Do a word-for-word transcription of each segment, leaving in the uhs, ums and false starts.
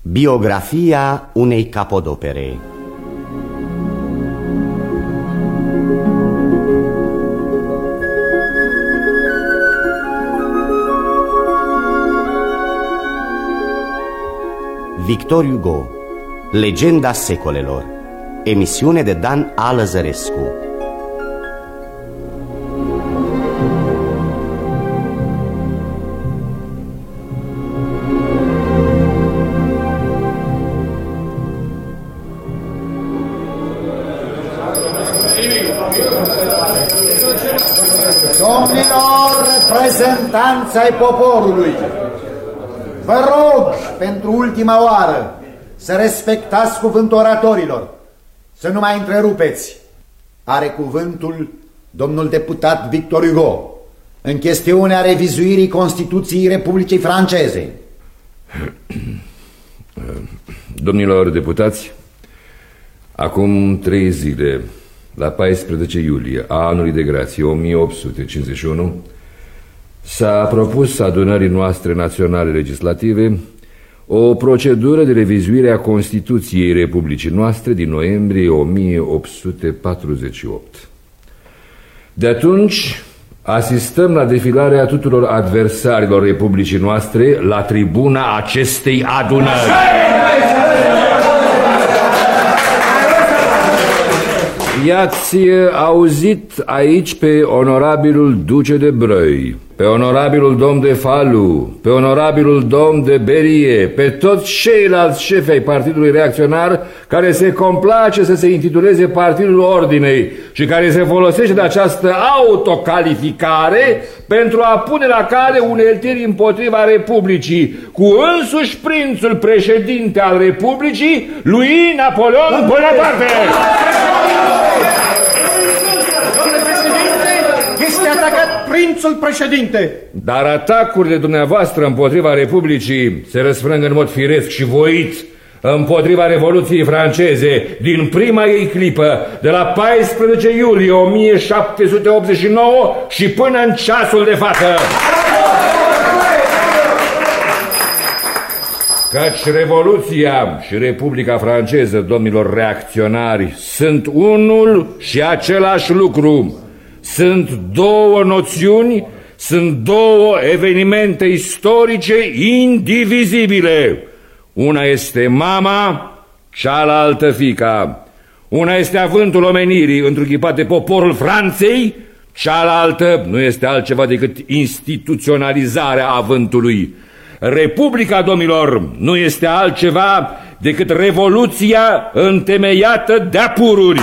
Biografia unei capodopere. Victor Hugo, legenda secolelor. Emisiune de Dan A. Lăzărescu. Domnilor reprezentanți ai poporului, vă rog pentru ultima oară să respectați cuvântul oratorilor, să nu mai întrerupeți. Are cuvântul domnul deputat Victor Hugo în chestiunea revizuirii Constituției Republicii Franceze. Domnilor deputați, acum trei zile, la paisprezece iulie a anului de grație o mie opt sute cincizeci și unu, s-a propus adunării noastre naționale legislative o procedură de revizuire a Constituției Republicii noastre din noiembrie o mie opt sute patruzeci și opt. De atunci asistăm la defilarea tuturor adversarilor Republicii noastre la tribuna acestei adunări. I-ați auzit aici pe onorabilul duce de Breuil, pe onorabilul domn de Fallu, pe onorabilul domn de Berie, pe toți ceilalți șefi ai Partidului Reacționar care se complace să se intituleze Partidul Ordinei și care se folosește de această autocalificare pentru a pune la cale uneltiri împotriva Republicii, cu însuși prințul președinte al Republicii, lui Napoleon Bonaparte. Este atacat prințul președinte. Dar atacurile dumneavoastră împotriva Republicii se răsfrâng în mod firesc și voit împotriva Revoluției franceze din prima ei clipă, de la paisprezece iulie o mie șapte sute optzeci și nouă și până în ceasul de față. Căci Revoluția și Republica franceză, domnilor reacționari, sunt unul și același lucru. Sunt două noțiuni, sunt două evenimente istorice indivizibile. Una este mama, cealaltă fiica. Una este avântul omenirii întruchipat de poporul Franței, cealaltă nu este altceva decât instituționalizarea avântului. Republica, domnilor, nu este altceva decât revoluția întemeiată de-a pururi.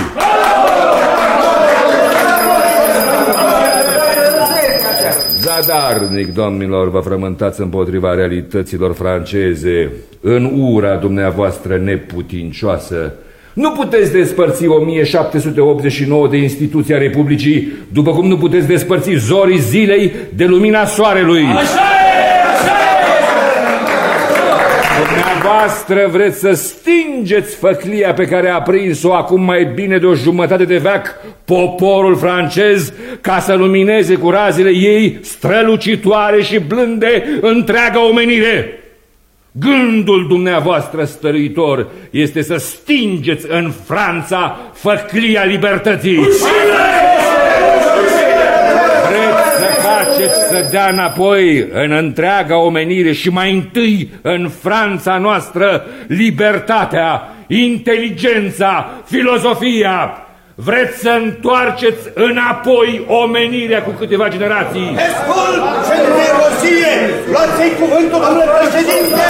Zadarnic, domnilor, vă frământați împotriva realităților franceze în ura dumneavoastră neputincioasă. Nu puteți despărți o mie șapte sute optzeci și nouă de instituția Republicii, după cum nu puteți despărți zorii zilei de lumina soarelui. Așa e! Așa e! Dumneavoastră vreți să stingeți făclia pe care a prins-o acum mai bine de o jumătate de veac poporul francez, ca să lumineze cu razele ei strălucitoare și blânde întreaga omenire. Gândul dumneavoastră stăruitor este să stingeți în Franța făclia libertății. Vreți să faceți să dea înapoi în întreaga omenire și mai întâi în Franța noastră libertatea, inteligența, filozofia. Vreți să întoarceți înapoi omenirea cu câteva generații. Descult ce nerozie! Luați-i cuvântul, domnule președinte!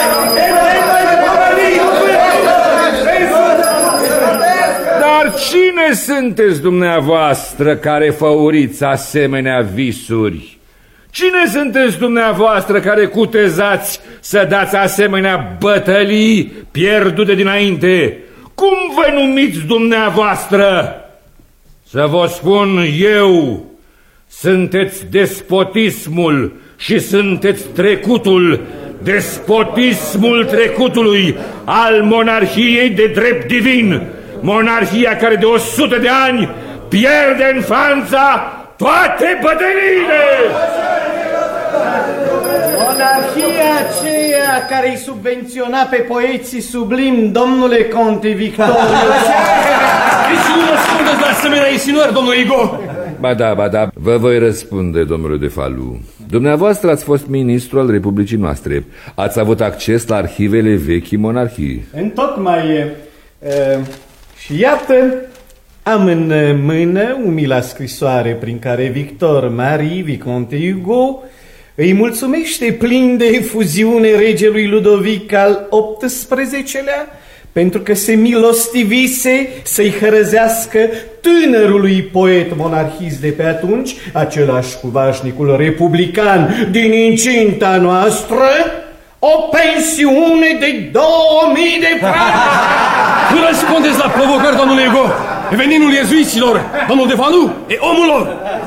Dar cine sunteți dumneavoastră care făuriți asemenea visuri? Cine sunteți dumneavoastră care cutezați să dați asemenea bătălii pierdute dinainte? Cum vă numiți dumneavoastră? Să vă spun eu, sunteți despotismul și sunteți trecutul, despotismul trecutului, al monarhiei de drept divin, monarhia care de o sută de ani pierde în Franța toate bătăliile. Monarhia aceea aceea care îi subvenționa pe poeții sublim, domnule Conte Victoriu. Deci nu răspundeți la asemenea insinuări, domnule Igo. Ba da, ba da, vă voi răspunde, domnule de Falu. Dumneavoastră ați fost ministru al Republicii noastre. Ați avut acces la arhivele vechii monarhii. Întocmai e, e, și iată, am în mână umila scrisoare prin care Victor Marie Viconte Hugo îi mulțumește plin de efuziune regelui Ludovic al optsprezecelea pentru că se milostivise să-i hărăzească tânărului poet monarhist de pe atunci, același cu vașnicul republican din incinta noastră, o pensiune de două mii de franci. Nu răspundeți la provocări, domnule Hugo. E veninul iezuiților. Domnul de Falu e omul lor.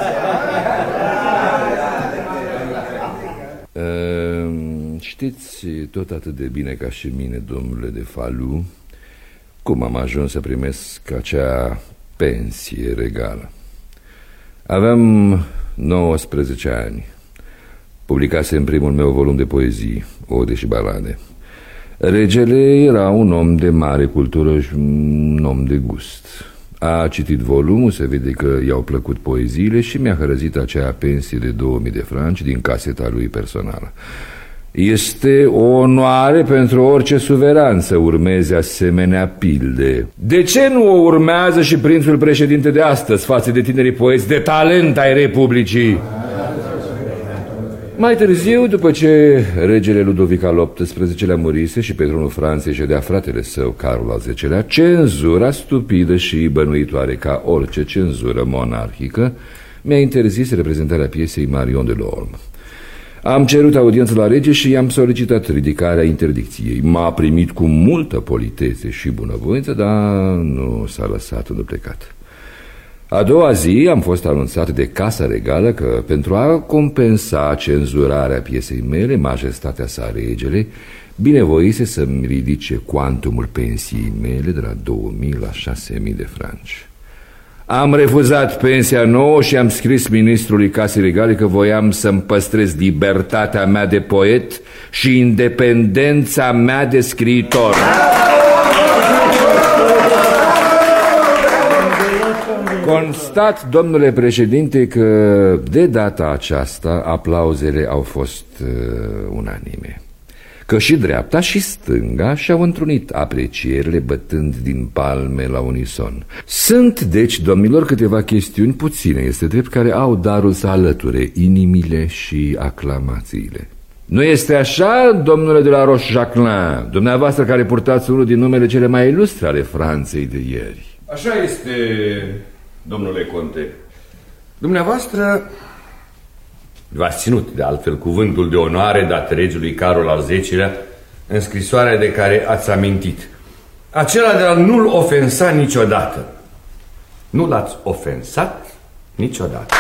Uh, știți tot atât de bine ca și mine, domnule de Falu, cum am ajuns să primesc acea pensie regală. Aveam nouăsprezece ani. Publicasem primul meu volum de poezii, ode și balade. Regele era un om de mare cultură și un om de gust. A citit volumul, se vede că i-au plăcut poeziile și mi-a hărăzit acea pensie de două mii de franci din caseta lui personală. Este o onoare pentru orice suveran să urmeze asemenea pilde. De ce nu o urmează și prințul președinte de astăzi față de tinerii poeți de talent ai Republicii? Mai târziu, după ce regele Ludovic al optsprezecelea murise și pe tronul Franței ședea fratele său, Carol al zecelea, cenzura stupidă și bănuitoare ca orice cenzură monarhică mi-a interzis reprezentarea piesei Marion de l'Orme. Am cerut audiență la rege și i-am solicitat ridicarea interdicției. M-a primit cu multă politețe și bunăvoință, dar nu s-a lăsat îndeplecat. A doua zi am fost anunțat de Casa Regală că, pentru a compensa cenzurarea piesei mele, majestatea sa regele binevoise să-mi ridice cuantumul pensiei mele de la două mii la șase mii de franci. Am refuzat pensia nouă și am scris ministrului Casei Regale că voiam să-mi păstrez libertatea mea de poet și independența mea de scriitor. Constat, domnule președinte, că de data aceasta aplauzele au fost uh, unanime, că și dreapta și stânga și-au întrunit aprecierile bătând din palme la unison. Sunt, deci, domnilor, câteva chestiuni puține, este drept, care au darul să alăture inimile și aclamațiile. Nu este așa, domnule de la Rochejaclin, dumneavoastră care purtați unul din numele cele mai ilustre ale Franței de ieri? Așa este, domnule conte. Dumneavoastră v-ați ținut de altfel cuvântul de onoare dat regelui Carol al zecelea în scrisoarea de care ați amintit, acela de a nu-l ofensa niciodată. Nu l-ați ofensat niciodată.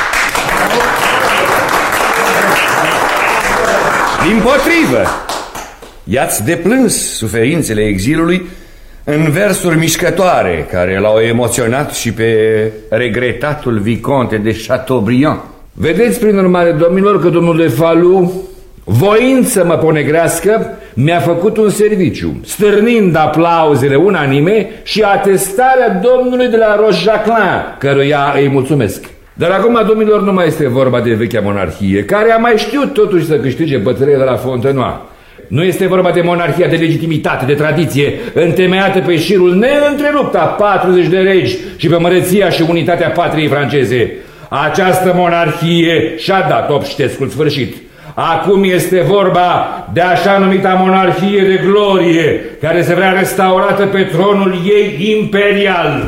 Dimpotrivă, i-ați deplâns suferințele exilului în versuri mișcătoare care l-au emoționat și pe regretatul Viconte de Chateaubriand. Vedeți, prin urmare, domnilor, că domnul de Falu, voind să mă ponegrească, mi-a făcut un serviciu, stârnind aplauzele unanime și atestarea domnului de la Rochejaclin, căruia îi mulțumesc. Dar acum, domnilor, nu mai este vorba de vechea monarhie, care a mai știut totuși să câștige bătălia de la Fontenoy. Nu este vorba de monarhia de legitimitate, de tradiție, întemeiată pe șirul neîntrerupt a patruzeci de regi și pe măreția și unitatea patriei franceze. Această monarhie și-a dat obștescul sfârșit. Acum este vorba de așa numita monarhie de glorie, care se vrea restaurată pe tronul ei imperial.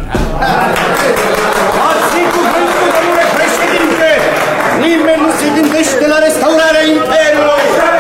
Ați cuvântul, domnule președinte! Nimeni nu se gândește la restaurarea imperiului!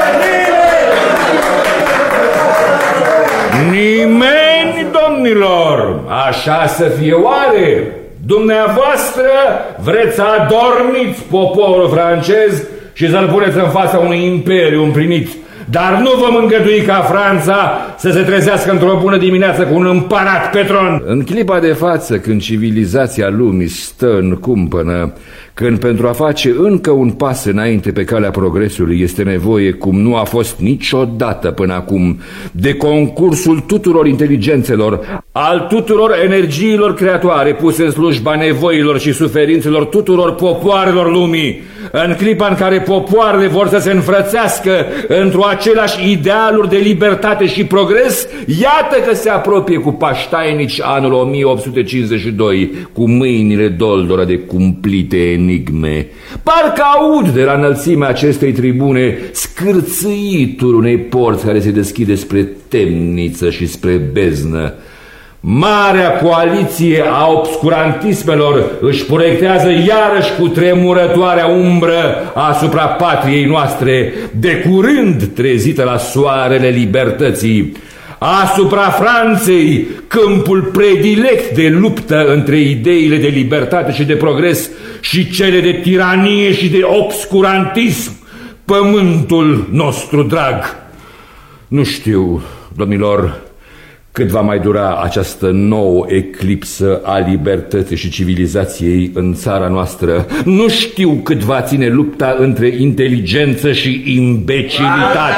Nimeni, domnilor! Așa să fie oare? Dumneavoastră vreți să adormiți poporul francez și să-l puneți în fața unui imperiu împlinit, dar nu vom îngădui ca Franța să se trezească într-o bună dimineață cu un împărat pe tron. În clipa de față, când civilizația lumii stă în cumpănă, când pentru a face încă un pas înainte pe calea progresului este nevoie, cum nu a fost niciodată până acum, de concursul tuturor inteligențelor, al tuturor energiilor creatoare puse în slujba nevoilor și suferințelor tuturor popoarelor lumii, în clipa în care popoarele vor să se înfrățească într-o aceleași idealuri de libertate și progres, iată că se apropie cu pași anul o mie opt sute cincizeci și doi, cu mâinile doldora de cumplite enigme. Parcă aud de la înălțimea acestei tribune scârțâitul unei porți care se deschide spre temniță și spre beznă. Marea coaliție a obscurantismelor își proiectează iarăși cu tremurătoarea umbră asupra patriei noastre, de curând trezită la soarele libertății, asupra Franței, câmpul predilect de luptă între ideile de libertate și de progres și cele de tiranie și de obscurantism, pământul nostru drag. Nu știu, domnilor, cât va mai dura această nouă eclipsă a libertății și civilizației în țara noastră. Nu știu cât va ține lupta între inteligență și imbecilitate.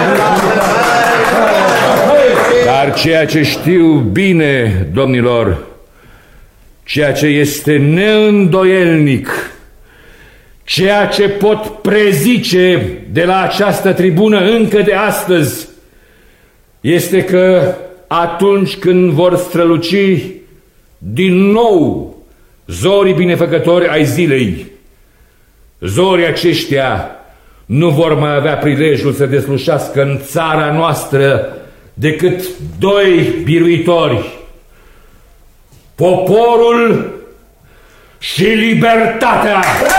Dar ceea ce știu bine, domnilor, ceea ce este neîndoielnic, ceea ce pot prezice de la această tribună încă de astăzi, este că atunci când vor străluci din nou zorii binefăcători ai zilei, zorii aceștia nu vor mai avea prilejul să deslușească în țara noastră decât doi biruitori: poporul și libertatea.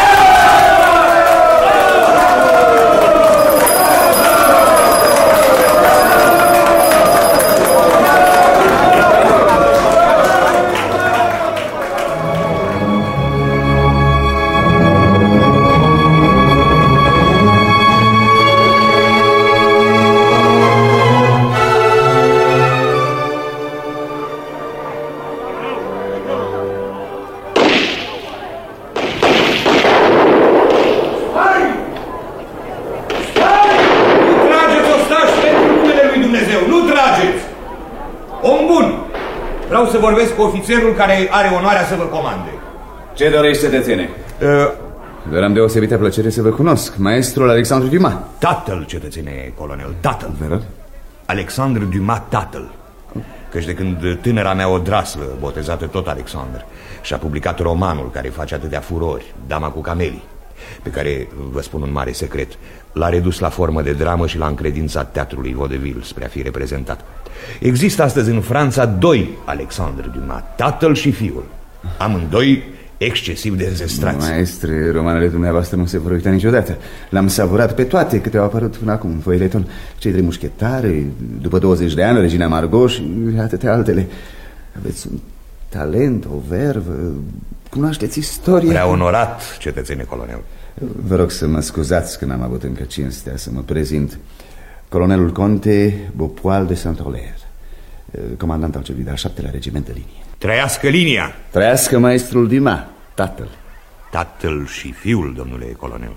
Vreau să vorbesc cu ofițerul care are onoarea să vă comande. Ce dorești, cetățene? Uh, Doar am deosebită plăcere să vă cunosc. Maestrul Alexandru Dumas. Tatăl, cetățene colonel, tatăl. Vă Alexandru Dumas, tatăl. Căci de când tânăra mea odraslă, botezată tot Alexandru, și-a publicat romanul care face atâtea furori, Dama cu camelii, pe care, vă spun un mare secret, l-a redus la formă de dramă și l-a încredințat teatrului vaudeville spre a fi reprezentat. Există astăzi în Franța doi Alexandru Dumas, tatăl și fiul, amândoi excesiv de înzestrați. Maestre, romanele dumneavoastră nu se vor uita niciodată. L-am savurat pe toate câte au apărut până acum în foileton. Cei trei mușchetari, după douăzeci de ani, Regina Margot și atâtea altele. Aveți un talent, o vervă, cunoașteți istoria. Prea onorat, cetățene colonel. Vă rog să mă scuzați că n-am avut încă cinstea să mă prezint. Colonelul Conte Beaupoil de Saint-Aulaire, comandant al celui de-al șaptelea regiment de linie. Trăiască linia! Trăiască maestrul Dumas, tatăl. Tatăl și fiul, domnule colonel.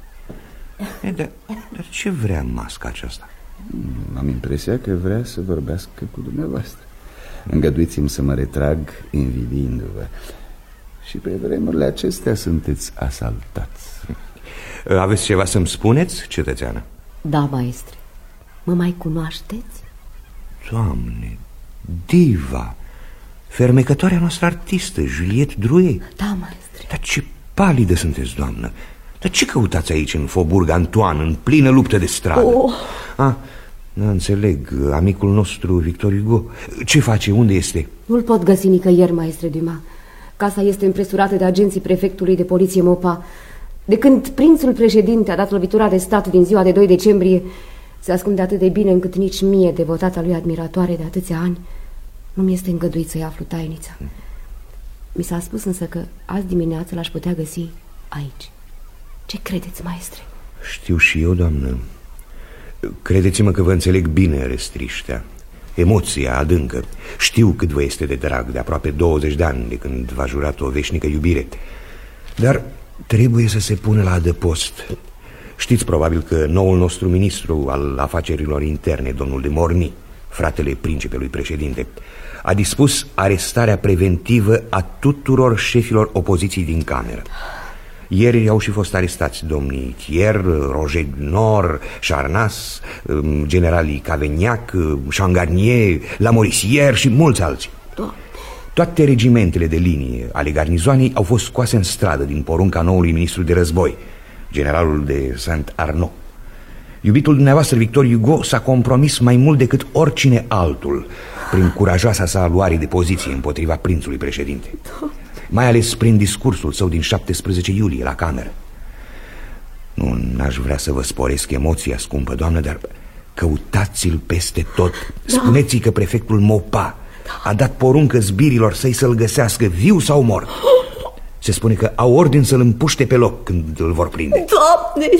E, dar, dar ce vrea masca aceasta? Am impresia că vrea să vorbească cu dumneavoastră. Îngăduiți-mi să mă retrag invidiindu-vă. Și pe vremurile acestea sunteți asaltați. Aveți ceva să-mi spuneți, cetățeană? Da, maestre. Mă mai cunoașteți? Doamne, diva, fermecătoarea noastră artistă, Juliette Drouet. Da, maestre. Dar ce palidă sunteți, doamnă. Dar ce căutați aici în Faubourg Antoine, în plină luptă de stradă? Oh. Ah, nu înțeleg, amicul nostru Victor Hugo. Ce face? Unde este? Nu-l pot găsi nicăieri, maestre Dumas. Casa este împresurată de agenții prefectului de poliție Mopa. De când prințul președinte a dat lovitura de stat din ziua de doi decembrie, se ascunde atât de bine încât nici mie, devotata lui admiratoare de atâția ani, nu mi este îngăduit să-i aflu tainița. Mi s-a spus însă că azi dimineață l-aș putea găsi aici. Ce credeți, maestre? Știu și eu, doamnă. Credeți-mă că vă înțeleg bine, restriștea. Emoția adâncă. Știu cât vă este de drag de aproape douăzeci de ani de când v-a jurat o veșnică iubire. Dar trebuie să se pună la adăpost. Știți probabil că noul nostru ministru al afacerilor interne, domnul de Morny, fratele principelui președinte, a dispus arestarea preventivă a tuturor șefilor opoziției din cameră. Ieri au și fost arestați domnii Thiers, Roger Nord, Charnas, generalii Cavaignac, Changarnier, Lamoricière și mulți alții. Toate regimentele de linie ale garnizoanei au fost scoase în stradă din porunca noului ministru de război, generalul de Saint-Arnaud. Iubitul dumneavoastră, Victor Hugo, s-a compromis mai mult decât oricine altul prin curajoasa sa luare de poziție împotriva prințului președinte, mai ales prin discursul său din șaptesprezece iulie la cameră. Nu, n-aș vrea să vă sporesc emoția, scumpă doamnă, dar căutați-l peste tot. Spuneți-i că prefectul Maupas a dat poruncă zbirilor săi să-l găsească viu sau mort. Se spune că au ordin să-l împuște pe loc când îl vor prinde. Doamne,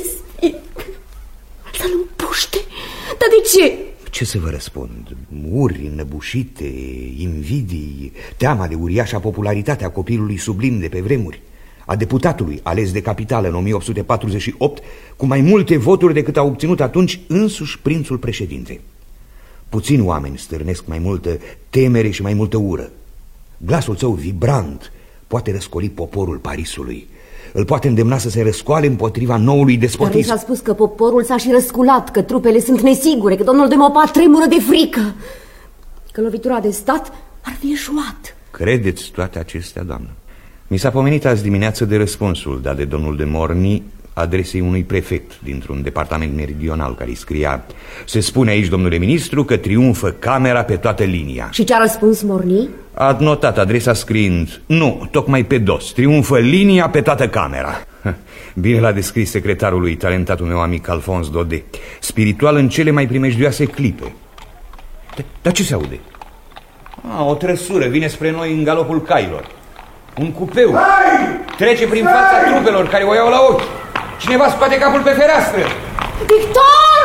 să-l împuște? Dar de ce? Ce să vă răspund? Uri înăbușite, invidii, teama de uriașa popularitate a copilului sublim de pe vremuri, a deputatului ales de capitală în o mie opt sute patruzeci și opt cu mai multe voturi decât a obținut atunci însuși prințul președinte. Puțini oameni stârnesc mai multă temere și mai multă ură. Glasul său vibrant poate răscoli poporul Parisului, îl poate îndemna să se răscoale împotriva noului despotism. Dar mi s-a spus că poporul s-a și răsculat, că trupele sunt nesigure, că domnul de Maupas tremură de frică, că lovitura de stat ar fi eșuat. Credeți toate acestea, doamnă? Mi s-a pomenit azi dimineață de răspunsul dat de domnul de Morny adresei unui prefect dintr-un departament meridional care îi scria: se spune aici, domnule ministru, că triumfă camera pe toată linia. Și ce-a răspuns Morny? A notat adresa scriind: nu, tocmai pe dos, triumfă linia pe toată camera. Bine l-a descris secretarul lui, talentatul meu amic Alphonse Daudet, spiritual în cele mai primejdioase clipe. Dar ce se aude? Ah, o trăsură vine spre noi în galopul cailor. Un cupeu trece prin fața trupelor care o iau la ochi. Cineva scoate capul pe fereastră. Victor!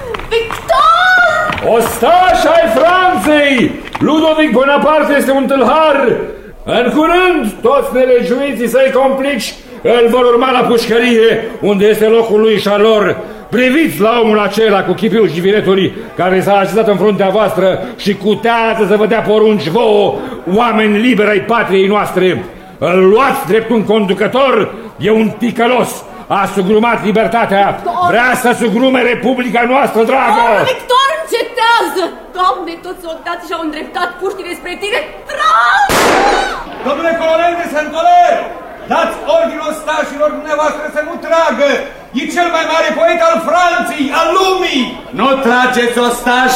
Victor! Ostaș ai Franței! Ludovic Bonaparte este un tâlhar! În curând, toți nelegiuiții săi complici îl vor urma la pușcărie, unde este locul lui și al lor. Priviți la omul acela cu chipiul jiviretului care s-a așezat în fruntea voastră și cutează să vă dea porunci vouă, oameni liberi ai patriei noastre. Îl luați drept un conducător, e un ticălos, a sugrumat libertatea, Victor! Vrea să sugrume Republica noastră dragă! Oh, Victor, încetează! Doamne, toți soldații și-au îndreptat puștile spre tine! Trag! Domnule colonel de Saint-Oler, dați ordin ostașilor dumneavoastră să nu tragă! E cel mai mare poet al Franței, al lumii! Nu trageți, ostaș!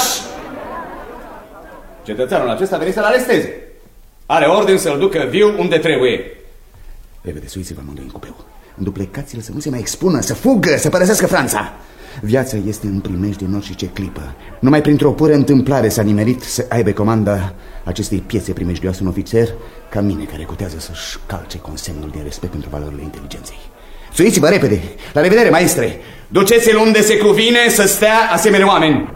Cetățeanul acesta veni să-l aresteze. Are ordin să-l ducă viu unde trebuie. Repede, suiți-vă amândoi în cupeu. Înduplecați-l să nu se mai expună, să fugă, să părăsească Franța. Viața este în primejdie în orice clipă. Numai printr-o pură întâmplare s-a nimerit să aibă comanda acestei piețe primejdioase un ofițer ca mine, care cutează să-și calce consemnul de respect pentru valorile inteligenței. Suiți-vă repede! La revedere, maestre! Duceți-l unde se cuvine să stea asemenea oameni.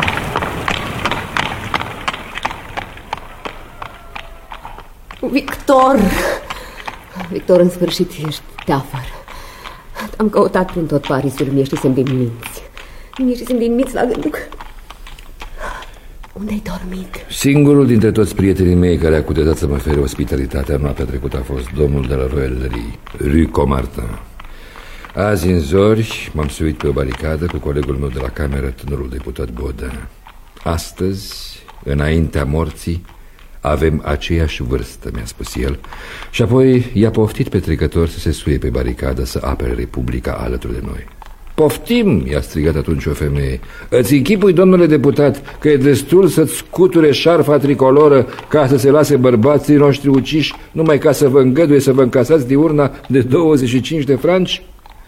Victor! Victor, în sfârșit ești teafăr. Am căutat prin tot Parisul, mi-eștisem din minți. Mi-eștisem din minți la gândul că... Unde-ai dormit? Singurul dintre toți prietenii mei care a cugetat să mă ofere ospitalitatea noaptea trecută a fost domnul de la Roellerie, Rue Comartin. Azi în zori m-am suit pe o baricadă cu colegul meu de la cameră, tânărul deputat Baudin. Astăzi, înaintea morții, avem aceeași vârstă, mi-a spus el. Și apoi i-a poftit pe trecător să se suie pe baricadă să apere Republica alături de noi. Poftim, i-a strigat atunci o femeie. Îți închipui, domnule deputat, că e destul să-ți scuture șarfa tricoloră ca să se lase bărbații noștri uciși, numai ca să vă îngăduie să vă încasați diurna de douăzeci și cinci de franci?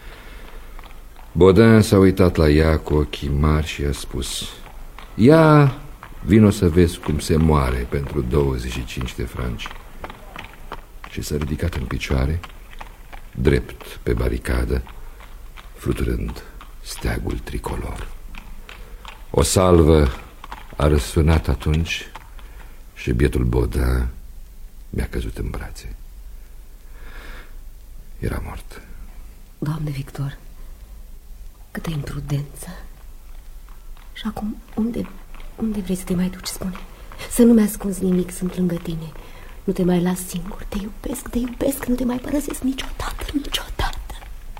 Baudin s-a uitat la ea cu ochii mari și a spus: ia, vino să vezi cum se moare pentru douăzeci și cinci de franci. Și s-a ridicat în picioare, drept pe baricadă, fluturând steagul tricolor. O salvă a răsunat atunci și bietul Baudin mi-a căzut în brațe. Era mort. Doamne, Victor, câtă imprudență. Și acum, unde, unde vrei să te mai duci, spune? Să nu-mi ascunzi nimic, sunt lângă tine. Nu te mai las singur, te iubesc, te iubesc, nu te mai părăsesc niciodată, niciodată.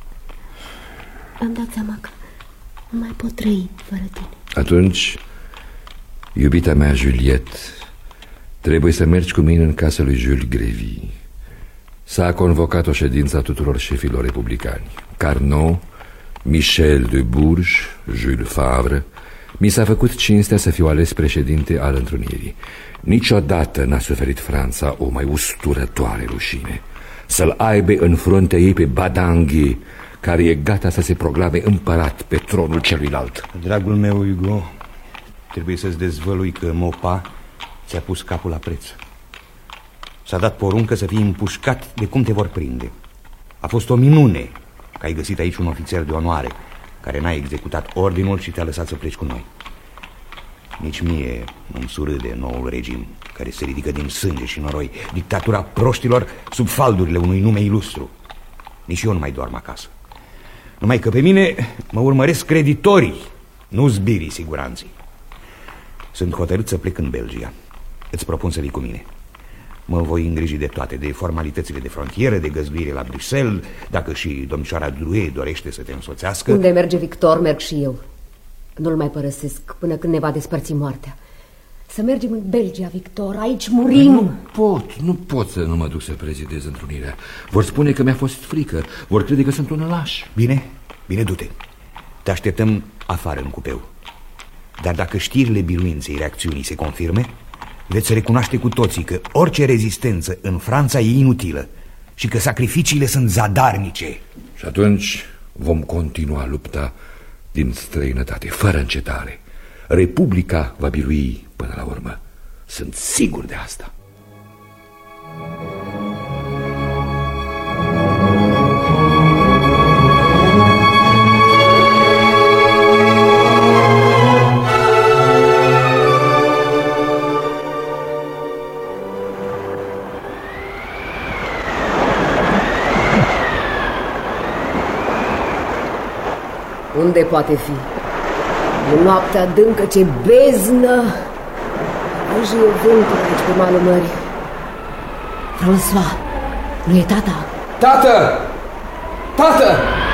Am dat seama că nu mai pot trăi fără tine. Atunci, iubita mea Juliette, trebuie să mergi cu mine în casa lui Jules Grévy. S-a convocat o ședință a tuturor șefilor republicani. Carnot, Michel de Bourges, Jules Favre. Mi s-a făcut cinstea să fiu ales președinte al întrunirii. Niciodată n-a suferit Franța o mai usturătoare rușine. Să-l aibă în fruntea ei pe Badanghe, care e gata să se proclame împărat pe tronul celuilalt. Dragul meu, Hugo, trebuie să-ți dezvălui că Maupas ți-a pus capul la preț. S-a dat poruncă să fii împușcat de cum te vor prinde. A fost o minune că ai găsit aici un ofițer de onoare care n-a executat ordinul și te-a lăsat să pleci cu noi. Nici mie nu-mi surâde noul regim care se ridică din sânge și noroi, dictatura proștilor sub faldurile unui nume ilustru. Nici eu nu mai dorm acasă. Numai că pe mine mă urmăresc creditorii, nu zbirii siguranții. Sunt hotărât să plec în Belgia. Îți propun să vii cu mine. Mă voi îngriji de toate, de formalitățile de frontieră, de găzduire la Bruxelles. Dacă și domnișoara Drouet dorește să te însoțească. Unde merge Victor, merg și eu. Nu-l mai părăsesc până când ne va despărți moartea. Să mergem în Belgia, Victor, aici murim. Nu pot, nu pot să nu mă duc să prezidez întrunirea. Vor spune că mi-a fost frică, vor crede că sunt un laș. Bine, bine, du-te. Te așteptăm afară în cupeu. Dar dacă știrile biruinței reacțiunii se confirme, veți recunoaște cu toții că orice rezistență în Franța e inutilă și că sacrificiile sunt zadarnice. Și atunci vom continua lupta din străinătate, fără încetare. Republica va birui până la urmă. Sunt sigur de asta. Unde poate fi? E noaptea adâncă, ce beznă! Râjie vântul aici pe malul mării. François, nu e tata? Tată! Tată!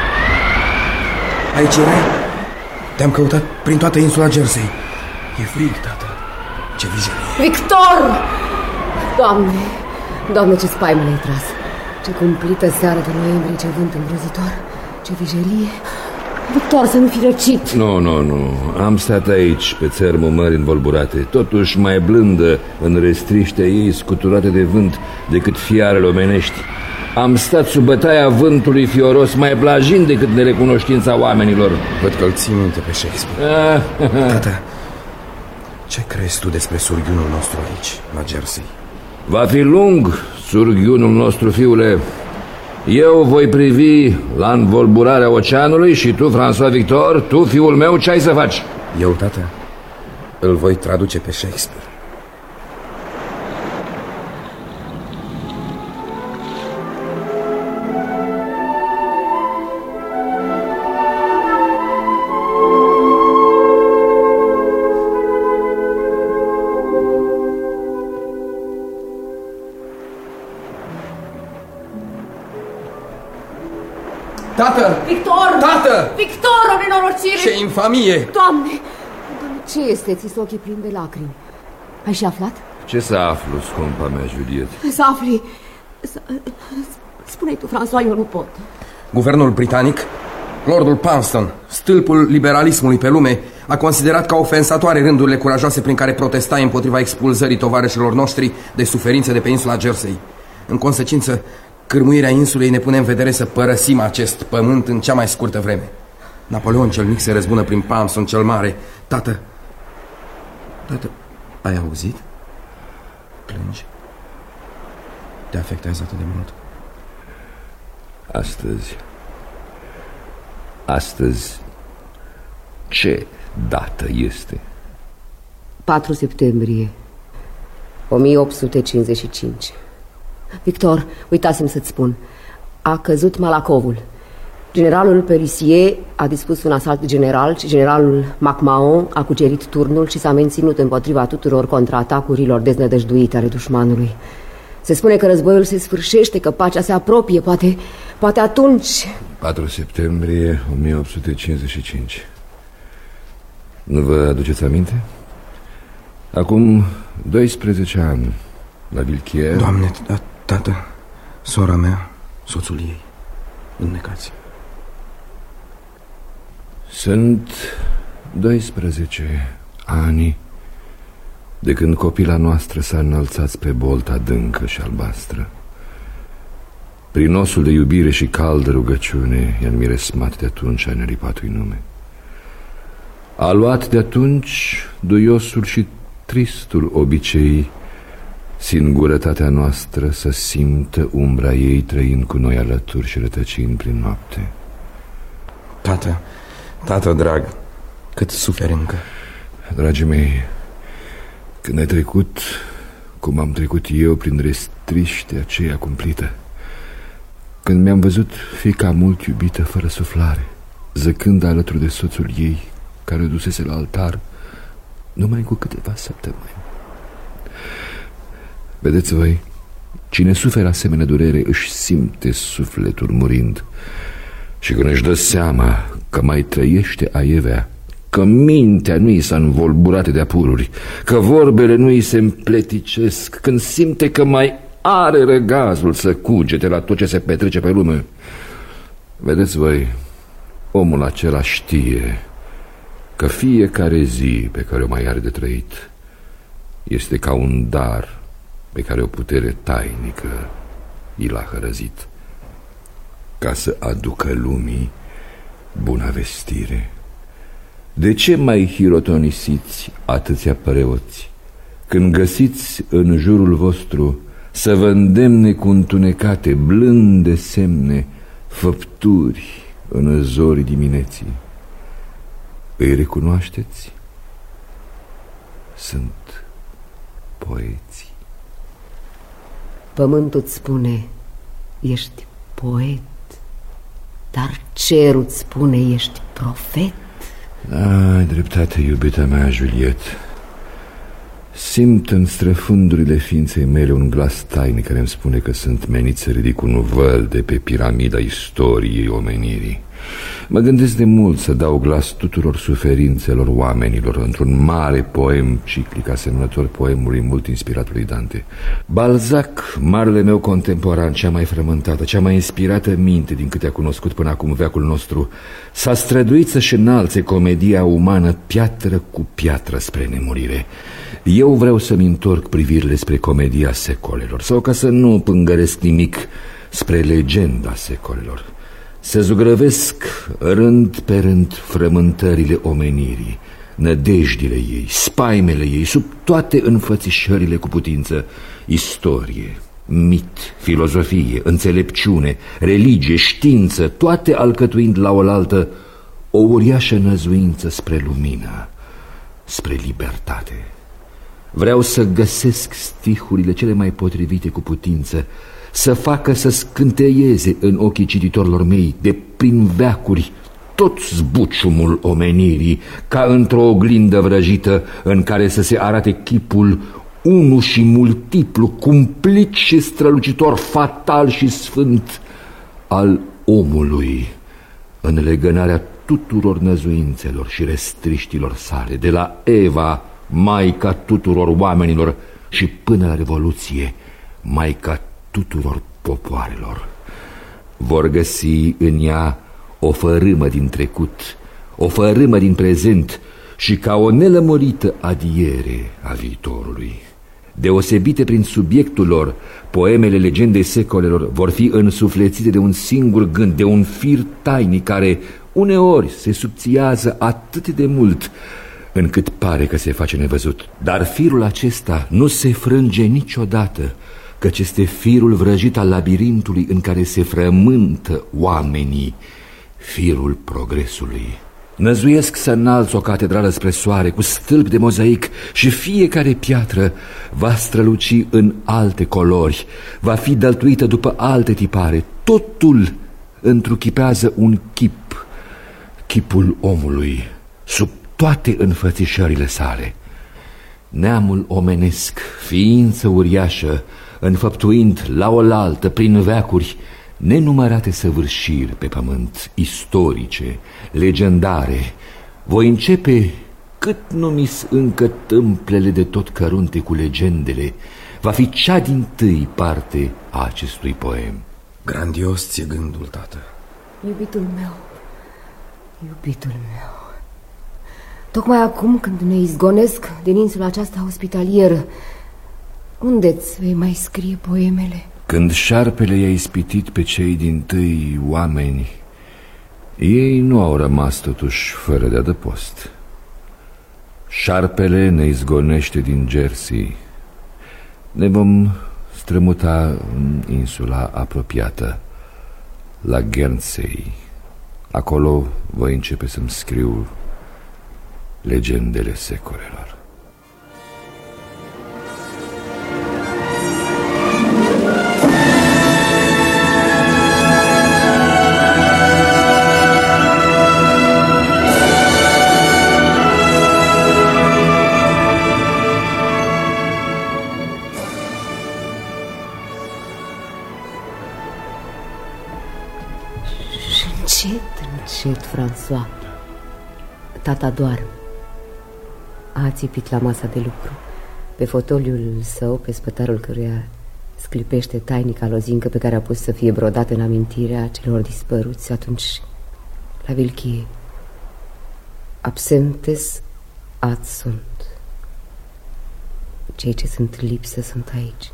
Aici erai? Te-am căutat prin toată insula Jersey. E frig, tată. Ce viziune! Victor! Doamne, Doamne, ce spaimă le-ai tras. Ce cumplită seară de noiembrie, ce vânt îngrozitor. Ce vijelie. Victor, să nu fi răcit. Nu, nu, nu. Am stat aici, pe țărmul mării învolburate, totuși mai blândă în restriștea ei scuturate de vânt decât fiarele omenești. Am stat sub bătaia vântului fioros mai blajin decât nerecunoștința oamenilor. Văd că îl ții minte pe Shakespeare. Tata, ce crezi tu despre surghiunul nostru aici, la Jersey? Va fi lung surghiunul nostru, fiule. Eu voi privi la învolburarea oceanului și tu, François Victor, tu, fiul meu, ce ai să faci? Eu, tată, îl voi traduce pe Shakespeare. Tată! Victor! Tată! Victor, o nenorocire! Ce infamie! Doamne! Doamne, ce este? Ți-s ochii plini de lacrimi. Ai și aflat? Ce să aflu, scumpa mea, Juliette? Să afli... Să... Spune-i tu, François, eu nu pot. Guvernul britanic, Lordul Palmerston, stâlpul liberalismului pe lume, a considerat ca ofensatoare rândurile curajoase prin care protestai împotriva expulzării tovarășilor noștri de suferințe de pe insula Jersey. În consecință, cârmuirea insulei ne pune în vedere să părăsim acest pământ în cea mai scurtă vreme. Napoleon cel mic se răzbună prin Palmerston cel mare. Tată, tată, ai auzit? Plângi? Te afectează atât de mult? Astăzi, astăzi, Ce dată este? patru septembrie o mie opt sute cincizeci și cinci. Victor, uitasem să-ți spun. A căzut Malacovul. Generalul Pelissier a dispus un asalt general și generalul MacMahon a cucerit turnul și s-a menținut împotriva tuturor contraatacurilor deznădăjduite ale dușmanului. Se spune că războiul se sfârșește, că pacea se apropie, poate, poate atunci... patru septembrie o mie opt sute cincizeci și cinci. Nu vă aduceți aminte? Acum doisprezece ani, la Vilchier... Doamne, tată, sora mea, soțul ei, înnecați. Sunt doisprezece ani de când copila noastră s-a înălțat spre bolta adâncă și albastră. Prin osul de iubire și caldă rugăciune i-a miresmat de atunci a neripatul nume. A luat de atunci duiosul și tristul obicei, singurătatea noastră să simtă umbra ei trăind cu noi alături și rătăcind prin noapte. Tată, tată drag, cât suferi încă. Dragii mei, când ai trecut, cum am trecut eu, prin restriște aceea cumplită, când mi-am văzut fiica mult iubită fără suflare, zăcând alături de soțul ei, care o dusese la altar numai cu câteva săptămâni. Vedeți voi, cine suferă asemenea durere își simte sufletul murind și când își dă seama că mai trăiește aievea, că mintea nu i s-a învolburat de apururi, că vorbele nu i se împleticesc, când simte că mai are răgazul să cugete la tot ce se petrece pe lume. Vedeți voi, omul acela știe că fiecare zi pe care o mai are de trăit este ca un dar pe care o putere tainică i l-a hărăzit, ca să aducă lumii buna vestire. De ce mai hirotonisiți atâția preoți când găsiți în jurul vostru să vă îndemne cu întunecate, blânde semne, făpturi în zorii dimineții? Îi recunoașteți? Sunt poeții. Pământul îți spune, ești poet, dar cerul îți spune, ești profet. Ai dreptate, iubita mea, Juliet. Simt în străfundurile ființei mele un glas tainic care îmi spune că sunt menit să ridic un văl de pe piramida istoriei omenirii. Mă gândesc de mult să dau glas tuturor suferințelor oamenilor într-un mare poem ciclic asemănător poemului mult inspiratului Dante. Balzac, marele meu contemporan, cea mai frământată, cea mai inspirată minte din câte a cunoscut până acum veacul nostru, s-a străduit să-și înalțe comedia umană piatră cu piatră spre nemurire. Eu vreau să-mi întorc privirile spre comedia secolelor, sau, ca să nu pângăresc nimic, spre legenda secolelor. Se zugrăvesc rând pe rând frământările omenirii, nădejdile ei, spaimele ei, sub toate înfățișările cu putință: istorie, mit, filozofie, înțelepciune, religie, știință, toate alcătuind la oaltă o uriașă năzuință spre lumină, spre libertate. Vreau să găsesc stihurile cele mai potrivite cu putință, să facă să scânteieze în ochii cititorilor mei de prin veacuri tot zbuciumul omenirii, ca într-o oglindă vrăjită în care să se arate chipul unu și multiplu, cumplit și strălucitor, fatal și sfânt al omului, în legănarea tuturor năzuințelor și restriștilor sale, de la Eva, maica tuturor oamenilor, și până la Revoluție, maica tuturor popoarelor. Vor găsi în ea o fărâmă din trecut, o fărâmă din prezent și ca o nelămurită adiere a viitorului. Deosebite prin subiectul lor, poemele legendei secolelor vor fi însuflețite de un singur gând, de un fir tainic care uneori se subțiază atât de mult încât pare că se face nevăzut. Dar firul acesta nu se frânge niciodată, căci este firul vrăjit al labirintului în care se frământă oamenii, firul progresului. Năzuiesc să înalți o catedrală spre soare cu stâlpi de mozaic și fiecare piatră va străluci în alte colori, va fi dăltuită după alte tipare. Totul întruchipează un chip, chipul omului, sub toate înfățișările sale. Neamul omenesc, ființă uriașă, înfăptuind la oaltă prin veacuri nenumărate săvârșiri pe pământ, istorice, legendare, voi începe cât nu mi-s încă tâmplele de tot cărunte cu legendele, va fi cea dintâi parte a acestui poem. Grandios ți-e gândul, tată. Iubitul meu, iubitul meu, tocmai acum când ne izgonesc din insula aceasta ospitalieră, unde-ți vei mai scrie poemele? Când șarpele i-a ispitit pe cei dintâi oameni, ei nu au rămas totuși fără de adăpost. Șarpele ne izgonește din Jersey. Ne vom strămuta în insula apropiată, la Guernsey. Acolo voi începe să-mi scriu legendele secolelor. Încet, François. Tata doarme. A țipit la masa de lucru. Pe fotoliul său, pe spătarul căruia sclipește tainica lozincă pe care a pus să fie brodată în amintirea celor dispăruți atunci la Vilchie. Absentes ad sunt. Cei ce sunt lipsă sunt aici.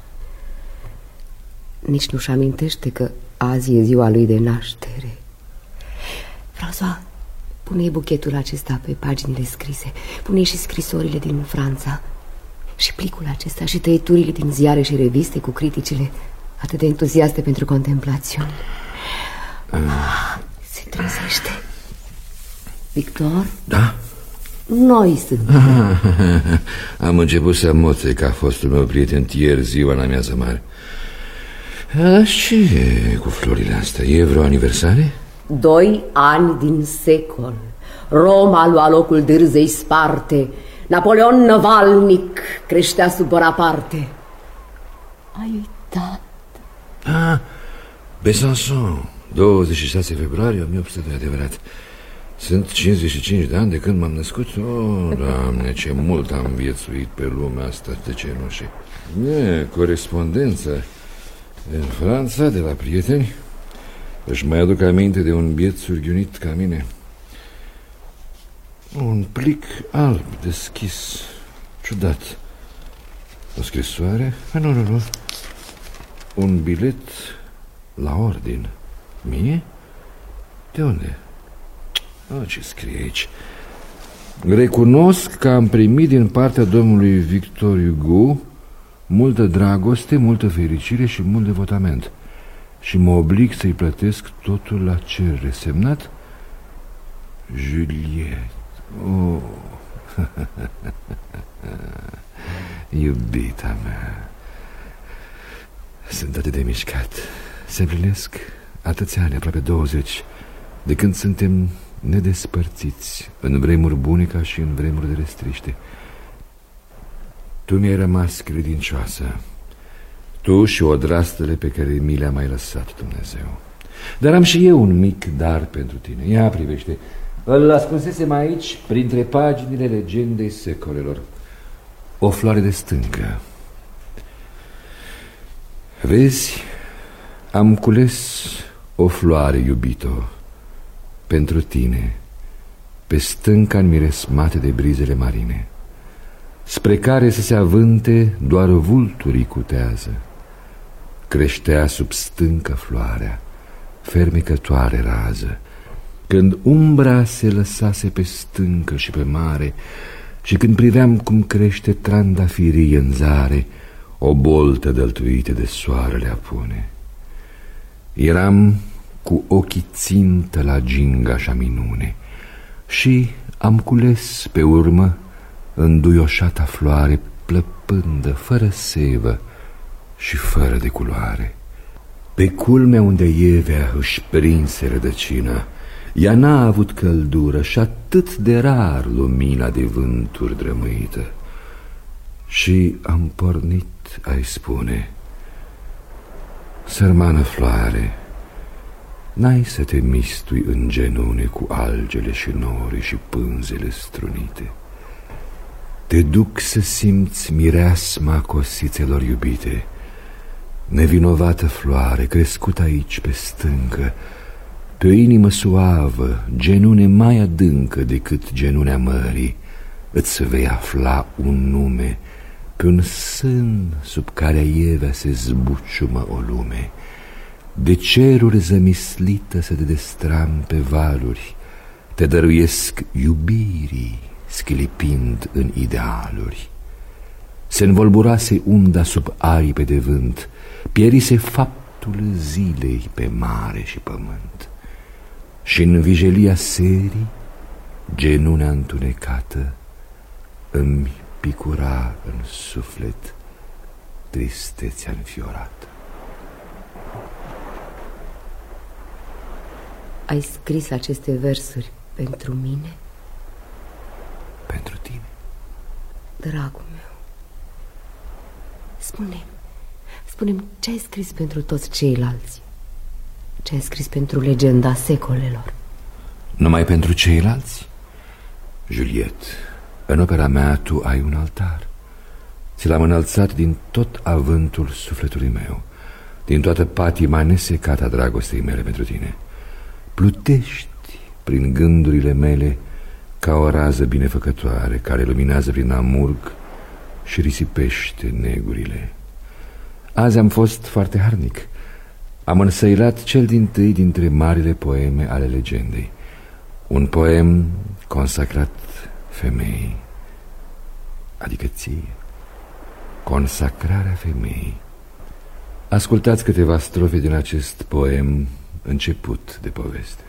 Nici nu-și amintește că azi e ziua lui de naștere. François, pune-i buchetul acesta pe paginile scrise. Pune-i și scrisorile din Franța, și plicul acesta, și tăieturile din ziare și reviste cu criticile atât de entuziaste pentru contemplațiuni. Ah, se trezește. Victor? Da? Noi suntem. Ah, am început să moțe ca fostul meu prieten ieri ziua în amiază mare. A, ce e cu florile astea? E vreo aniversare? Doi ani din secol. Roma lua locul dârzei sparte. Napoleon Năvalnic creștea sub Bonaparte. Ai uitat? Ah, Besançon, douăzeci și șase februarie o mie opt sute, de adevărat. Sunt cincizeci și cinci de ani de când m-am născut. Oh, Doamne, ce mult am viețuit pe lumea asta de cenușe. E, corespondența în Franța de la prieteni. Își mai aduc aminte de un biet surghiunit ca mine. Un plic alb deschis. Ciudat. O scrisoare? Nu, nu, nu. Un bilet la ordin. Mie? De unde? Oh, ce scrie aici? Recunosc că am primit din partea domnului Victor Hugo multă dragoste, multă fericire și mult devotament. Și mă oblig să-i plătesc totul la cerere. Semnat Juliette. Oh. Iubita mea, sunt atât de mișcat. Se împlinesc atâția ani, aproape douăzeci, de când suntem nedespărțiți, în vremuri bune ca și în vremuri de restriște. Tu mi-ai rămas credincioasă, tu și odrastele pe care mi le-a mai lăsat Dumnezeu. Dar am și eu un mic dar pentru tine. Ia privește, îl ascunsesem aici, printre paginile legendei secolelor. O floare de stâncă. Vezi, am cules o floare, iubito, pentru tine, pe stânca înmiresmată de brizele marine, spre care să se avânte doar vulturii cutează. Creștea sub stâncă floarea, fermecătoare rază, când umbra se lăsase pe stâncă și pe mare, și când priveam cum crește trandafirie în zare, o boltă dăltuită de soarele apune. Eram cu ochii țintă la gingașa minune, Și am cules pe urmă înduioșata floare plăpândă, fără sevă și fără de culoare. Pe culmea unde ievea își prinse rădăcina, ea n-a avut căldură și atât de rar lumina de vânturi drămâită. Și am pornit a-i spune: sărmană floare, n-ai să te mistui în genune cu algele și norii și pânzele strunite. Te duc să simți mireasma cosițelor iubite, nevinovată floare, crescută aici pe stâncă, pe o inimă suavă, genune mai adâncă decât genunea mării, îți vei afla un nume pe un sân sub care ievea se zbuciumă o lume. De ceruri zămislită se destrampe valuri, te dăruiesc iubirii, sclipind în idealuri. Se învolburase unda sub aripe de vânt, pierise faptul zilei pe mare și pământ. Și în vijelia serii, genunea întunecată îmi picura în suflet tristețea înfiorată. Ai scris aceste versuri pentru mine? Pentru tine. Dragul meu, spune-mi, spune-mi ce ai scris pentru toți ceilalți? Ce ai scris pentru legenda secolelor? Numai pentru ceilalți? Juliet, în opera mea tu ai un altar. Ți l-am înălțat din tot avântul sufletului meu, din toată patima nesecată a dragostei mele pentru tine. Plutești prin gândurile mele ca o rază binefăcătoare care luminează prin amurg și risipește negurile. Azi am fost foarte harnic. Am însăilat cel dintâi dintre marile poeme ale legendei, un poem consacrat femeii, adică ție, consacrarea femeii. Ascultați câteva strofe din acest poem, început de poveste.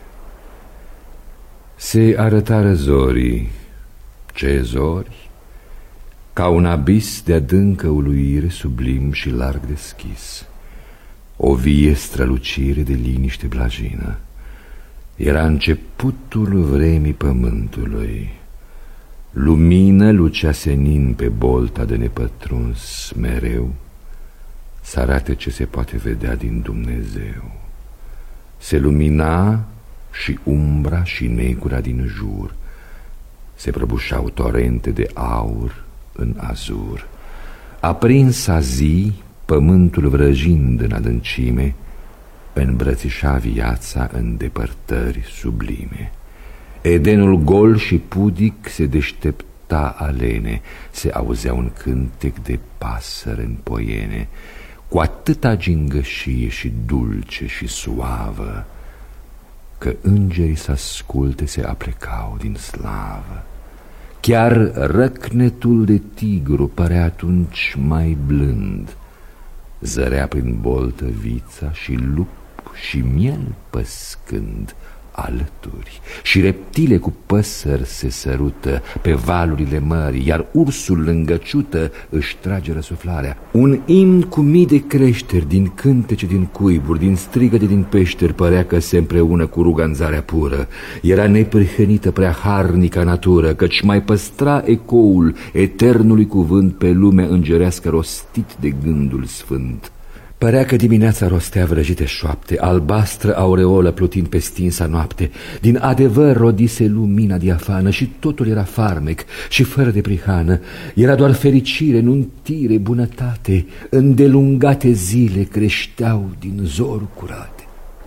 Se arătară zorii, ce zori, ca un abis de adâncă uluire sublim și larg deschis, o vie strălucire de liniște blajină. Era începutul vremii pământului, lumină lucea senin pe bolta de nepătruns mereu, să arate ce se poate vedea din Dumnezeu. Se lumina și umbra și negura din jur, se prăbușau torente de aur în azur. Aprinsa zi, pământul vrăjind în adâncime, îmbrățișa viața în depărtări sublime. Edenul gol și pudic se deștepta alene, se auzea un cântec de pasăre în poiene, cu atâta gingășie și dulce și suavă, că îngerii să asculte se aplecau din slavă. Chiar răcnetul de tigru părea atunci mai blând, zărea prin boltă vița și lup și miel păscând alături, și reptile cu păsări se sărută pe valurile mării, iar ursul lângă ciută își trage răsuflarea. Un imn cu mii de creșteri, din cântece, din cuiburi, din strigăte, din peșteri, părea că se împreună cu ruganzarea pură. Era neprihănită prea harnica natură, căci mai păstra ecoul eternului cuvânt pe lumea îngerească rostit de gândul sfânt. Părea că dimineața rostea vrăjite șoapte, albastră aureolă plutind pe stinsa noapte. Din adevăr rodise lumina diafană și totul era farmec și fără de prihană. Era doar fericire, nuntire, bunătate, îndelungate zile creșteau din zoruri curate.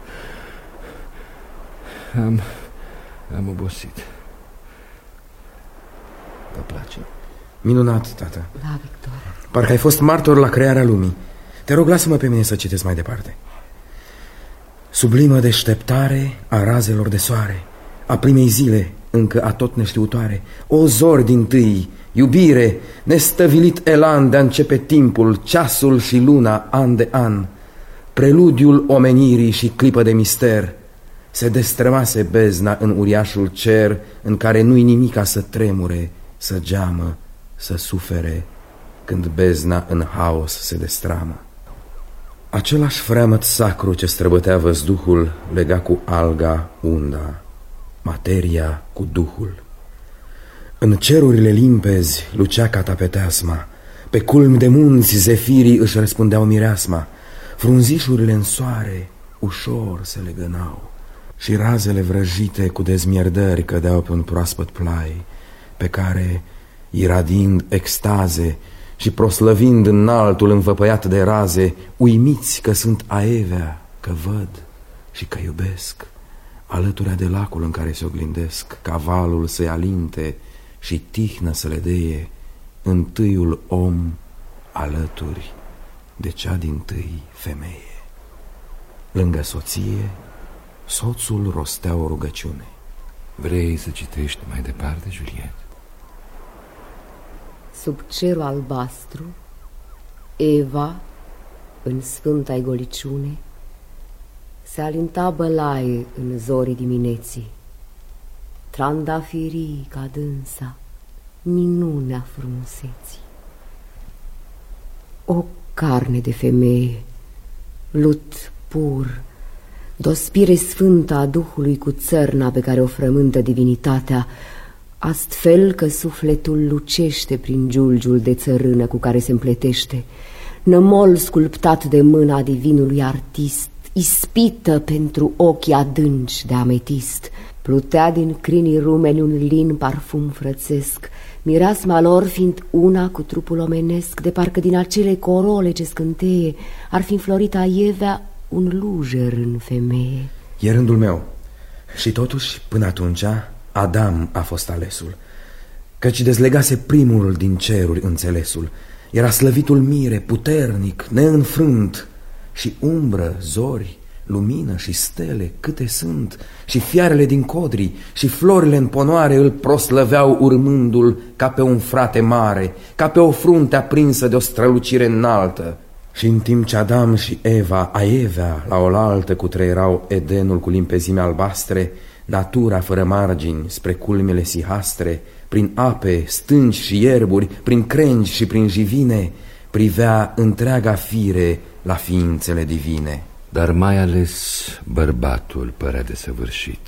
Am, am obosit. Vă place? Minunat, tată. Da, Victor. Parcă ai fost martor la crearea lumii. Te rog, lasă-mă pe mine să citesc mai departe. Sublimă deșteptare a razelor de soare, a primei zile încă atot neștiutoare, o zori dintâi, iubire, nestăvilit elan de-a începe timpul, ceasul și luna, an de an, preludiul omenirii și clipă de mister, se destrămase bezna în uriașul cer, în care nu-i nimica să tremure, să geamă, să sufere, când bezna în haos se destramă. Același freamăt sacru ce străbătea văzduhul lega cu alga unda, materia cu duhul. În cerurile limpezi lucea catapeteasma, pe culmi de munți zefirii își răspundeau mireasma, frunzișurile în soare ușor se legănau și razele vrăjite cu dezmierdări cădeau pe un proaspăt plai, pe care, iradind extaze și proslăvind înaltul învăpăiat de raze, uimiți că sunt aevea, că văd și că iubesc, alăturea de lacul în care se oglindesc, cavalul să-i alinte și tihnă să le deie, întâiul om alături de cea dintâi femeie. Lângă soție, soțul rostea o rugăciune. Vrei să citești mai departe, Juliet? Sub cerul albastru, Eva, în sfânta egoliciune, se alinta bălaie în zorii dimineții. Trandafirii ca dânsa, minunea frumuseții. O carne de femeie, lut pur, dospire sfântă a Duhului cu țărna pe care o frământă divinitatea, astfel că sufletul lucește prin giulgiul de țărână cu care se împletește, nămol sculptat de mâna divinului artist, ispită pentru ochii adânci de ametist. Plutea din crinii rumeni un lin parfum frățesc, mireasma lor fiind una cu trupul omenesc, de parcă din acele corole ce scânteie ar fi înflorit aievea un lujer în femeie. E rândul meu. Și totuși, până atunci, Adam a fost alesul, căci dezlegase primul din ceruri înțelesul. Era slăvitul mire, puternic, neînfrânt, și umbră, zori, lumină și stele câte sunt, și fiarele din codrii și florile în ponoare îl proslăveau urmându-l ca pe un frate mare, ca pe o frunte aprinsă de o strălucire înaltă. Și în timp ce Adam și Eva, aievea, la oaltă cutreierau Edenul cu limpezime albastre, natura fără margini spre culmele sihastre, prin ape, stânci și ierburi, prin crengi și prin jivine, privea întreaga fire la ființele divine. Dar mai ales bărbatul părea desăvârșit.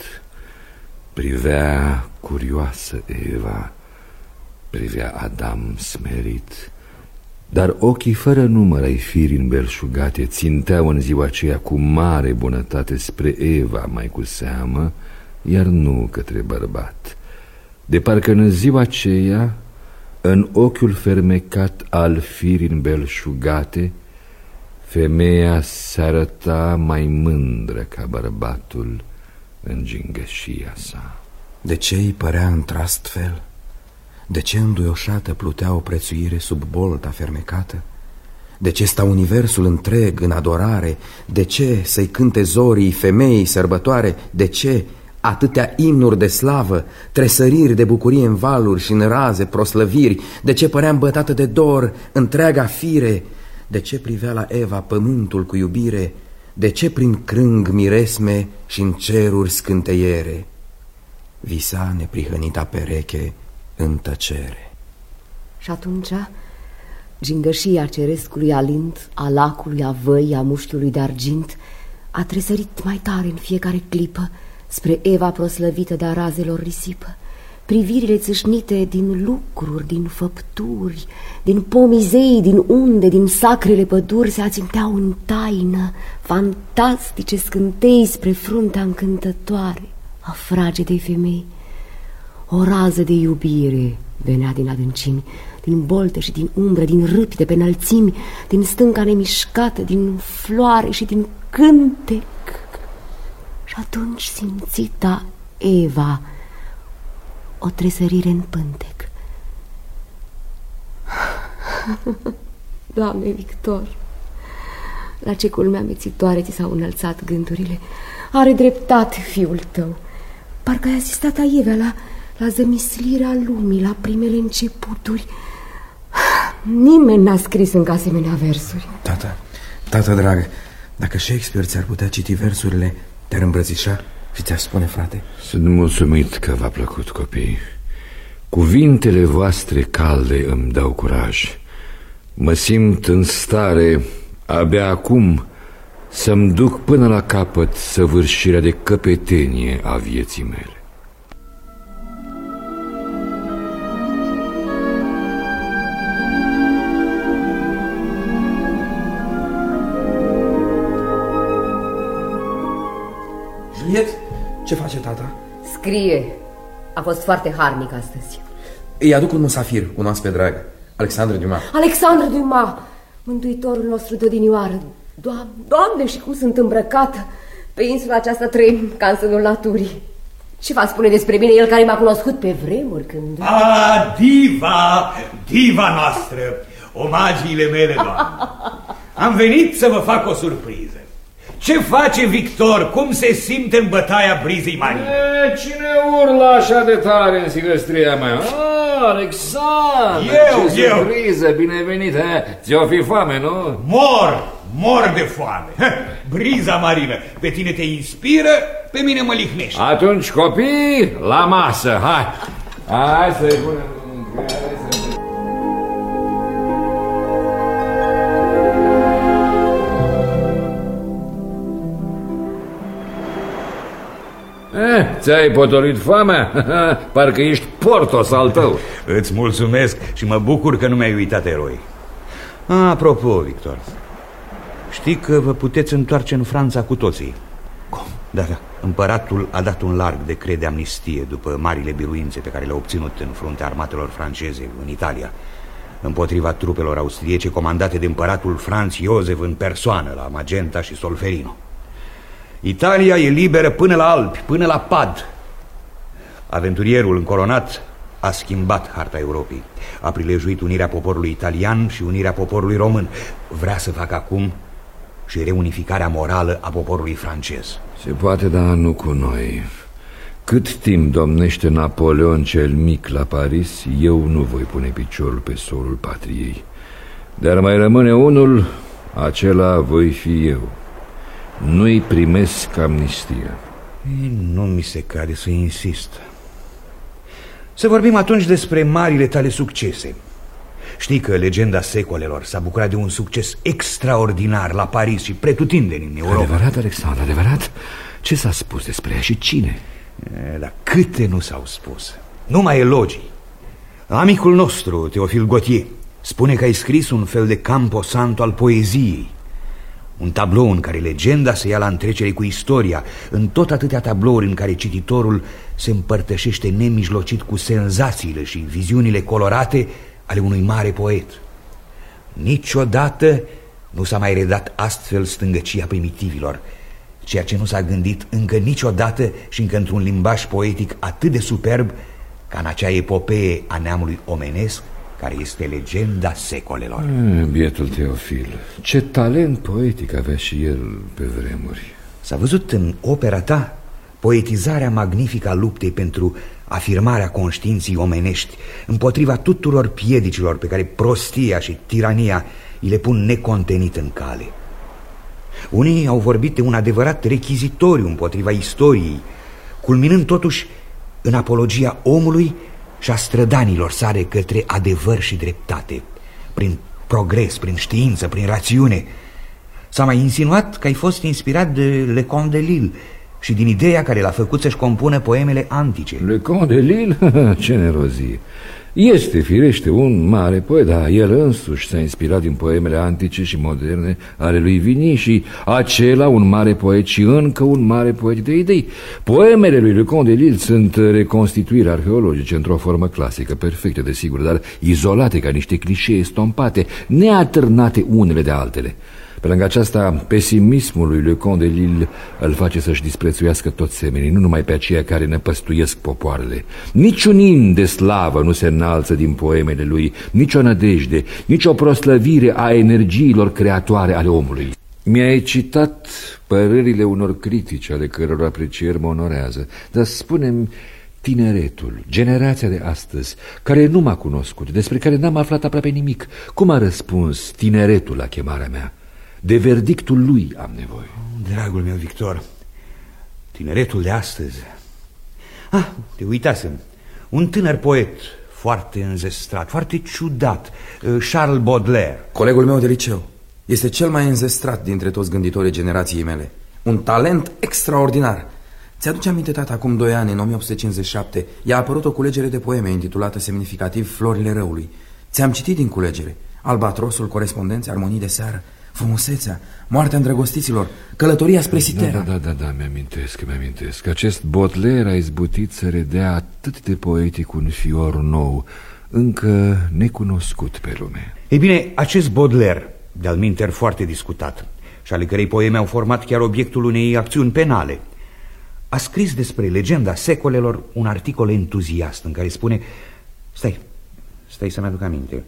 Privea curioasă Eva, privea Adam smerit, dar ochii fără număr ai firii înbelșugate ținteau în ziua aceea cu mare bunătate spre Eva mai cu seamă, iar nu către bărbat. De parcă în ziua aceea, în ochiul fermecat al firii înbelșugate, femeia se arăta mai mândră ca bărbatul în gingășia sa. De ce îi părea într-astfel? De ce înduioșată plutea o prețuire sub bolta fermecată? De ce sta universul întreg în adorare? De ce să-i cânte zorii femeii sărbătoare? De ce atâtea imnuri de slavă, tresăriri de bucurie în valuri și în raze proslăviri? De ce părea îmbătată de dor întreaga fire? De ce privea la Eva pământul cu iubire? De ce prin crâng miresme și în ceruri scânteiere visa neprihănita pereche în tăcere? Și atunci gingășia cerescului alint, a lacului, a văii, a mușchiului de argint, a tresărit mai tare în fiecare clipă spre Eva proslăvită de-a razelor risipă. Privirile țâșnite din lucruri, din făpturi, din pomizei, din unde, din sacrele păduri se aținteau în taină, fantastice scântei spre fruntea încântătoare a fragedei femei. O rază de iubire venea din adâncimi, din bolte și din umbră, din râpi de pe înălțimi, din stânca nemișcată, din floare și din cântec. Și atunci simțita Eva o tresărire în pântec. Doamne Victor, la ce culme amețitoare ți s-au înălțat gândurile. Are dreptate fiul tău. Parcă ai asistat aievea la, la zămislirea lumii, la primele începuturi. Nimeni n-a scris încă asemenea versuri. Tata, tata dragă, dacă Shakespeare ți-ar putea citi versurile, te-ar îmbrățișa? Fițea, spune, frate. Sunt mulțumit că v-a plăcut, copii. Cuvintele voastre calde îmi dau curaj. Mă simt în stare, abia acum, să-mi duc până la capăt săvârșirea de căpetenie a vieții mele. Juliet, ce face tata? Scrie. A fost foarte harnic astăzi. Îi aduc un musafir, un oaspet drag, Alexandre Dumas. Alexandre Dumas, mântuitorul nostru de odinioară. Doamne, Doamne, și cum sunt îmbrăcată. Pe insula aceasta trăim ca în sânul naturii. Ce va spune despre mine el care m-a cunoscut pe vremuri când... A, diva, diva noastră, omagiile mele, doamne. Am venit să vă fac o surpriză. Ce face Victor? Cum se simte în bătaia brizei marine? E, cine urlă așa de tare în sigăstria mea? Ah, Alexandre, eu, ce eu. surpriză, binevenit, ți-o fi foame, nu? Mor, mor de foame. Briza marină, pe tine te inspiră, pe mine mă lihnește. Atunci, copii, la masă, hai. Hai să-i punem... Eh, ți-ai potolit foamea? Parcă ești Portos al tău. Îți mulțumesc și mă bucur că nu mi-ai uitat eroi. A, apropo, Victor, știi că vă puteți întoarce în Franța cu toții. Cum? Da, da. Împăratul a dat un larg decret de amnistie după marile biruințe pe care le-a obținut în fruntea armatelor franceze în Italia, împotriva trupelor austriece comandate de împăratul Franz Iosef în persoană la Magenta și Solferino. Italia e liberă până la Alpi, până la Pad. Aventurierul încoronat a schimbat harta Europei. A prilejuit unirea poporului italian și unirea poporului român. Vrea să facă acum și reunificarea morală a poporului francez. Se poate, dar nu cu noi. Cât timp domnește Napoleon cel Mic la Paris, eu nu voi pune piciorul pe solul patriei. Dar mai rămâne unul, acela voi fi eu. Nu-i primesc amnistia. Nu mi se cade să insist. Să vorbim atunci despre marile tale succese. Știi că legenda secolelor s-a bucurat de un succes extraordinar la Paris și pretutindeni în Europa. Adevărat, Alexandru, adevărat? Ce s-a spus despre ea și cine? E, dar câte nu s-au spus. Numai elogii. Amicul nostru, Teofil Gautier, spune că ai scris un fel de camposanto al poeziei. Un tablou în care legenda se ia la întrecere cu istoria, în tot atâtea tablouri în care cititorul se împărtășește nemijlocit cu senzațiile și viziunile colorate ale unui mare poet. Niciodată nu s-a mai redat astfel stângăcia primitivilor, ceea ce nu s-a gândit încă niciodată și încă într-un limbaj poetic atât de superb ca în acea epopee a neamului omenesc care este legenda secolelor. E, bietul Teofil, ce talent poetic avea și el pe vremuri. S-a văzut în opera ta poetizarea magnifică a luptei pentru afirmarea conștiinței omenești împotriva tuturor piedicilor pe care prostia și tirania îi le pun necontenit în cale. Unii au vorbit de un adevărat rechizitoriu împotriva istoriei, culminând totuși în apologia omului și a strădanilor sale către adevăr și dreptate, prin progres, prin știință, prin rațiune. S-a mai insinuat că ai fost inspirat de Le Conte de Lille și din ideea care l-a făcut să-și compună poemele antice. Le Conte de Lille? Ce nerozie! Este, firește, un mare poet, dar el însuși s-a inspirat din poemele antice și moderne ale lui Vigny și acela un mare poet și încă un mare poet de idei. Poemele lui Le Conte de Lille sunt reconstituiri arheologice într-o formă clasică, perfecte, desigur, dar izolate ca niște clișee estompate, neatârnate unele de altele. Pe lângă aceasta, pesimismul lui Le Conte de Lille îl face să-și disprețuiască toți semenii, nu numai pe aceia care năpăstuiesc popoarele. Niciun imn de slavă nu se înalță din poemele lui, nicio nădejde, nicio proslăvire a energiilor creatoare ale omului. Mi-ai citat părerile unor critici ale căror aprecieri mă onorează, dar spune-mi, tineretul, generația de astăzi, care nu m-a cunoscut, despre care n-am aflat aproape nimic, cum a răspuns tineretul la chemarea mea? De verdictul lui am nevoie. Dragul meu, Victor, Tineretul de astăzi. Ah, te uitasem. Un tânăr poet foarte înzestrat, foarte ciudat, Charles Baudelaire. Colegul meu de liceu. Este cel mai înzestrat dintre toți gânditorii generației mele. Un talent extraordinar. Ți-aduce aminte, tată, acum doi ani, în o mie opt sute cincizeci și șapte, i-a apărut o culegere de poeme intitulată semnificativ Florile Răului. Ți-am citit din culegere. Albatrosul, corespondențe, armonii de seară, frumusețea, moartea îndrăgostiților, călătoria spre Sitera. Da, da, da, da, mi-amintesc, mi-amintesc. Acest Baudelaire a izbutit să redea atât de poetic un fior nou, încă necunoscut pe lume. Ei bine, acest Baudelaire, de-al minteri foarte discutat, și ale cărei poeme au format chiar obiectul unei acțiuni penale, a scris despre legenda secolelor un articol entuziast în care spune... Stai, stai să-mi aduc aminte.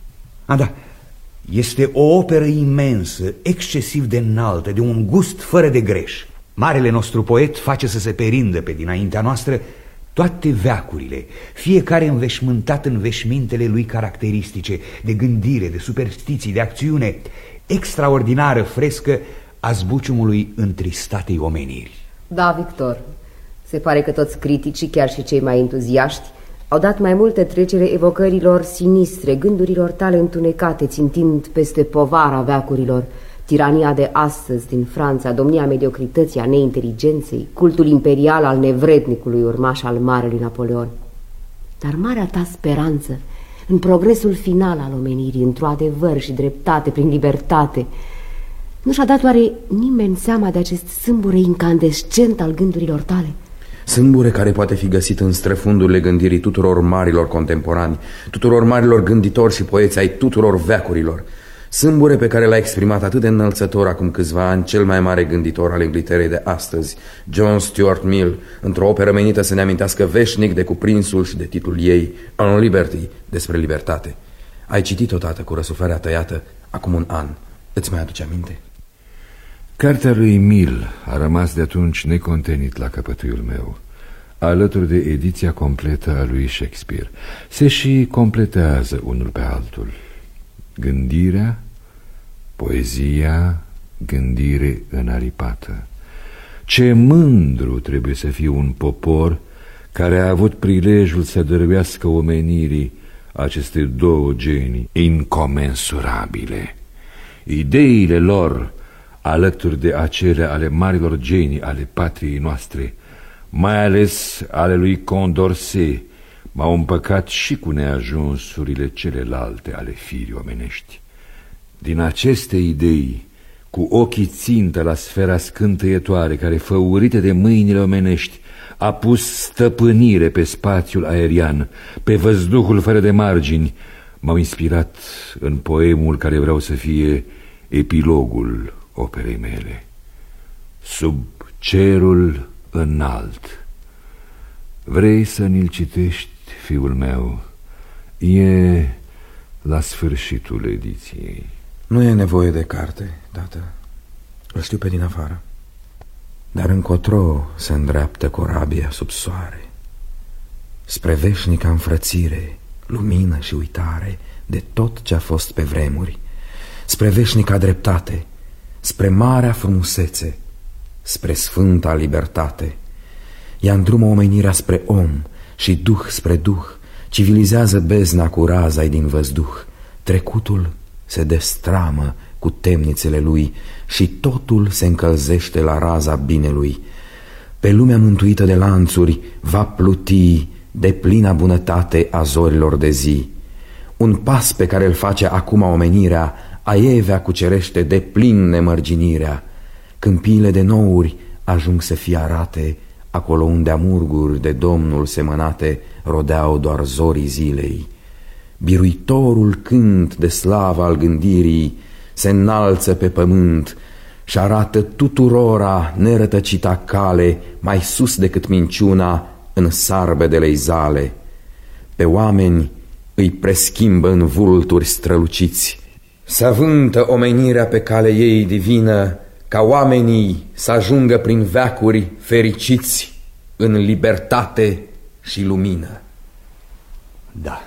A, da, este o operă imensă, excesiv de înaltă, de un gust fără de greș. Marele nostru poet face să se perindă pe dinaintea noastră toate veacurile, fiecare înveșmântat în veșmintele lui caracteristice, de gândire, de superstiții, de acțiune, extraordinară, frescă a zbuciumului întristatei omeniri. Da, Victor, se pare că toți criticii, chiar și cei mai entuziaști, au dat mai multă trecere evocărilor sinistre, gândurilor tale întunecate, țintind peste povara veacurilor, tirania de astăzi din Franța, domnia mediocrității, a neinteligenței, cultul imperial al nevrednicului urmaș al marelui Napoleon. Dar marea ta speranță în progresul final al omenirii, într-o adevăr și dreptate prin libertate, nu și-a dat oare nimeni seama de acest sâmbure incandescent al gândurilor tale? Sâmbure care poate fi găsit în străfundurile gândirii tuturor marilor contemporani, tuturor marilor gânditori și poeți ai tuturor veacurilor. Sâmbure pe care l-a exprimat atât de înălțător acum câțiva ani cel mai mare gânditor al Inghilterei de astăzi, John Stuart Mill, într-o operă menită să ne amintească veșnic de cuprinsul și de titlul ei, On Liberty, despre libertate. Ai citit-o, tată, cu răsuflarea tăiată acum un an. Îți mai aduce aminte? Cartea lui Mill a rămas de atunci necontenit la căpătâiul meu, alături de ediția completă a lui Shakespeare. Se și completează unul pe altul. Gândirea, poezia, gândire înaripată. Ce mândru trebuie să fie un popor care a avut prilejul să dăruiască omenirii aceste două genii incomensurabile. Ideile lor, alături de acele ale marilor genii ale patriei noastre, mai ales ale lui Condorcet, m-au împăcat și cu neajunsurile celelalte ale firii omenești. Din aceste idei, cu ochii țintă la sfera scântăietoare care, făurită de mâinile omenești, a pus stăpânire pe spațiul aerian, pe văzduhul fără de margini, m-au inspirat în poemul care vreau să fie epilogul operei mele. Sub cerul înalt. Vrei să ni-l citești, fiul meu? E la sfârșitul ediției. Nu e nevoie de carte, tată. Îl știu pe din afară. Dar încotro se îndreaptă corabia sub soare, spre veșnica înfrățire, lumină și uitare de tot ce a fost pe vremuri, spre veșnica dreptate, spre marea frumusețe, spre sfânta libertate. Ea îndrumă omenirea spre om și duh spre duh, civilizează bezna cu raza din văzduh. Trecutul se destramă cu temnițele lui și totul se încălzește la raza binelui. Pe lumea mântuită de lanțuri va pluti de plina bunătate a zorilor de zi. Un pas pe care îl face acum omenirea, aievea cucerește de plin nemărginirea. Câmpiile de nouri ajung să fie arate, acolo unde amurguri de Domnul semănate rodeau doar zorii zilei. Biruitorul cânt de slavă al gândirii se înalță pe pământ și arată tuturora nerătăcita cale mai sus decât minciuna în sarbedele-i zale. Pe oameni îi preschimbă în vulturi străluciți. Se avântă omenirea pe cale ei divină, ca oamenii să ajungă prin veacuri fericiți în libertate și lumină. Da,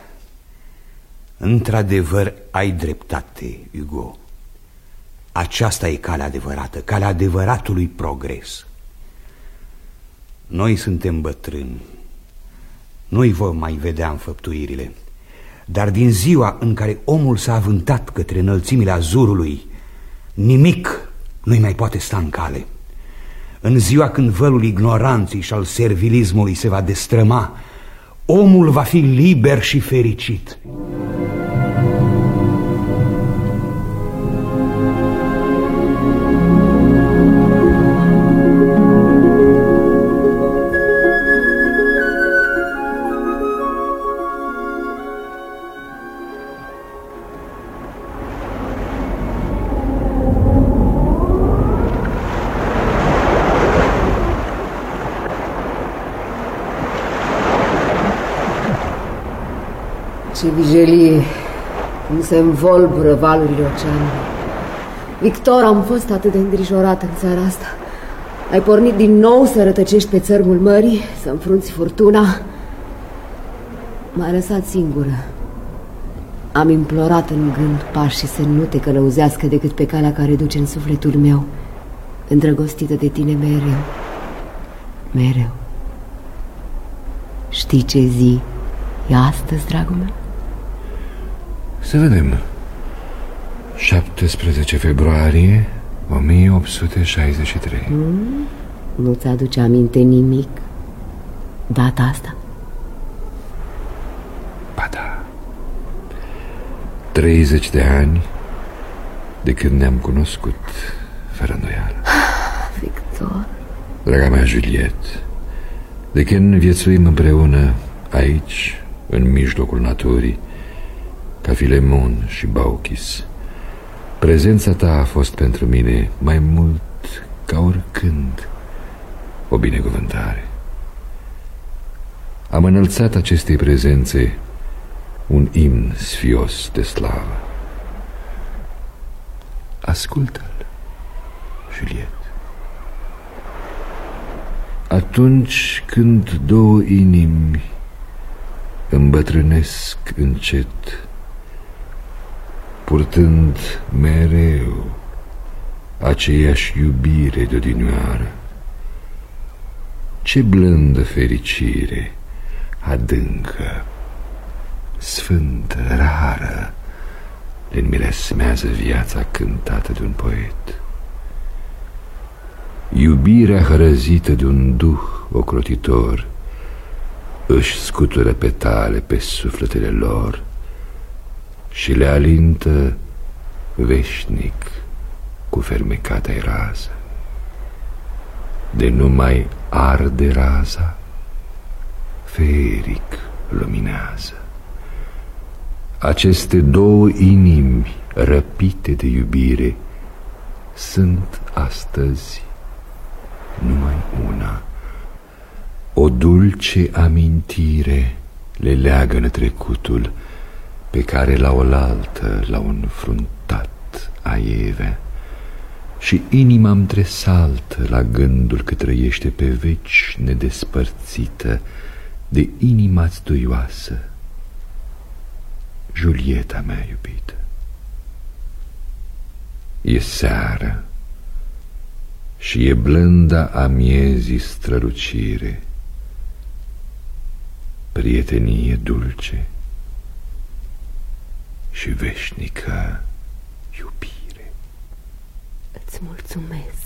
într-adevăr ai dreptate, Hugo. Aceasta e calea adevărată, calea adevăratului progres. Noi suntem bătrâni. Noi vom mai vedea înfăptuirile. Dar din ziua în care omul s-a avântat către înălțimile azurului, nimic nu-i mai poate sta în cale. În ziua când vălul ignoranței și al servilismului se va destrăma, omul va fi liber și fericit. Ce vijelie, cum se învolbură valurile oceanului. Victor, am fost atât de îngrijorat în țara asta. Ai pornit din nou să rătăcești pe țărmul mării, să înfrunți furtuna. M-ai lăsat singură. Am implorat în gând pași să nu te călăuzească decât pe calea care duce în sufletul meu, îndrăgostită de tine mereu. Mereu. Știi ce zi e astăzi, dragul meu? Să vedem. șaptesprezece februarie o mie opt sute șaizeci și trei. Mm? Nu-ți aduce aminte nimic data asta? Ba da. treizeci de ani de când ne-am cunoscut, fără îndoială. Victor. Draga mea Juliette, de când viețuim împreună aici, în mijlocul naturii, ca Filemon și Baucis, prezența ta a fost pentru mine mai mult ca oricând o binecuvântare. Am înălțat acestei prezențe un imn sfios de slavă. Ascultă-l, Juliette. Atunci când două inimi îmbătrânesc încet, purtând mereu aceeași iubire de odinioară, ce blândă fericire adâncă, sfântă, rară, le înmiresmează viața cântată de un poet. Iubirea hărăzită de un duh ocrotitor își scutură petale pe sufletele lor și le alintă veșnic cu fermecata-i rază. De nu mai arde raza, feeric luminează. Aceste două inimi răpite de iubire sunt astăzi numai una. O dulce amintire le leagă-n trecutul pe care la oaltă l-au înfruntat aieve, și inima-mi tresaltă la gândul că trăiește pe veci nedespărțită de inima-ți duioasă, Julieta mea iubită. E seară și e blânda amiezii strălucire, prietenie dulce și veșnică iubire. Îți mulțumesc.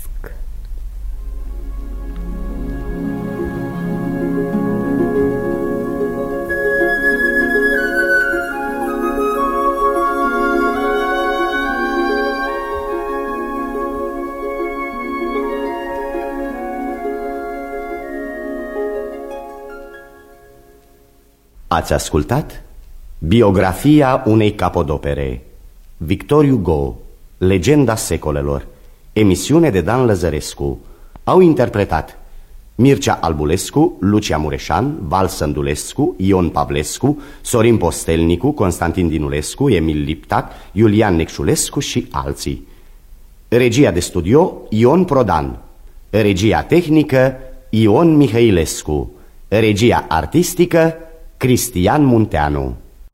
Ați ascultat biografia unei capodopere, Victor Hugo, Legenda secolelor, emisiune de Dan Lăzărescu. Au interpretat Mircea Albulescu, Lucia Mureșan, Val Sândulescu, Ion Pavlescu, Sorin Postelnicu, Constantin Dinulescu, Emil Liptac, Iulian Necșulescu și alții. Regia de studio Ion Prodan. Regia tehnică Ion Mihailescu. Regia artistică Cristian Munteanu.